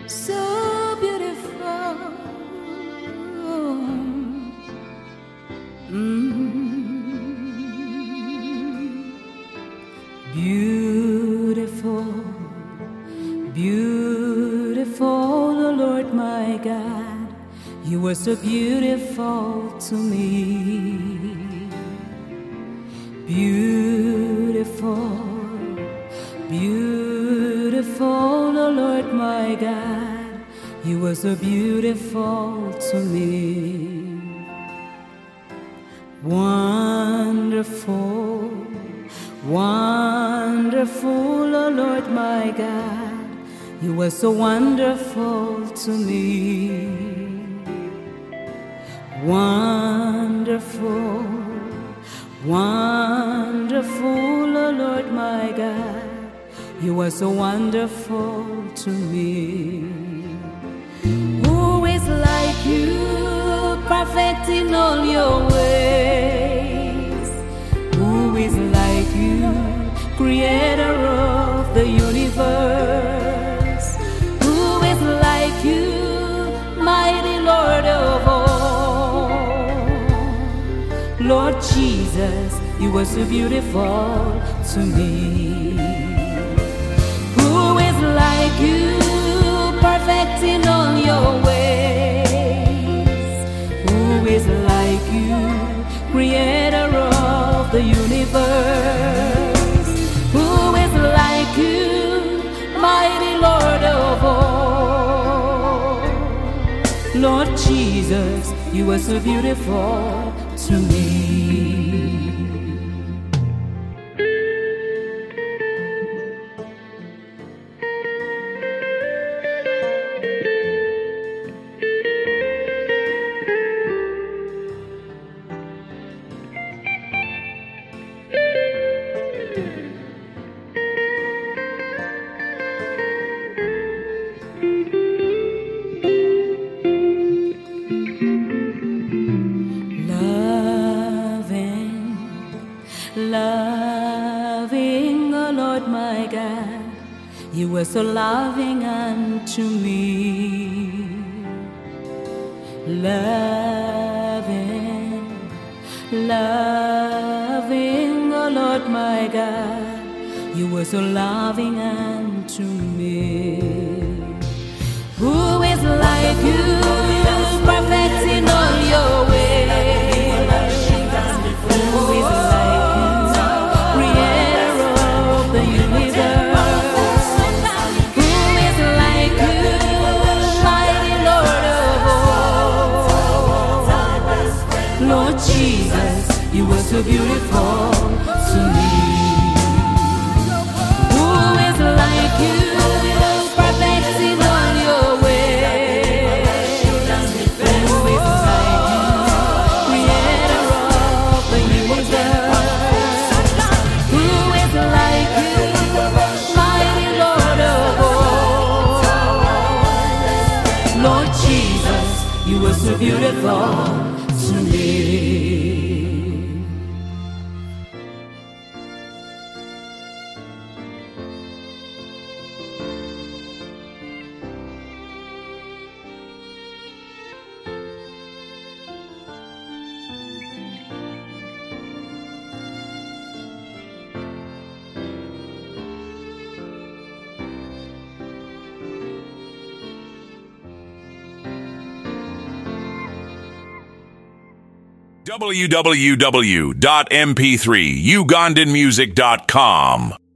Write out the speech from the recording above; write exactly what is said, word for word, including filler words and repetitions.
so beautiful. Mm. Beautiful, beautiful, oh Lord my God, you were so beautiful to me. Beautiful, beautiful, oh Lord my God, you were so beautiful to me. Wonderful, wonderful, oh Lord my God, you were so wonderful to me. Wonderful, wonderful, oh Lord my God, you were so wonderful to me. Who is like you, perfect in all your ways? Who is like you, creator of the universe? Who is like you, mighty Lord of all? Lord Jesus, you were so beautiful to me. Who is like you, perfect in all your ways? Who is like you, creator of the universe? Who is like you, mighty Lord of all? Lord Jesus, you were so beautiful to me. Loving, oh Lord my God, you were so loving unto me. Loving, loving, oh Lord my God, you were so loving unto me. Who is like you, perfect in all your ways? Who is like you were so beautiful to me. Who is like you, perfect in all your ways? Who is like you, creator of the universe? Who is like you, mighty Lord of all? Lord Jesus, you were so beautiful to me. w w w dot m p three ugandan music dot com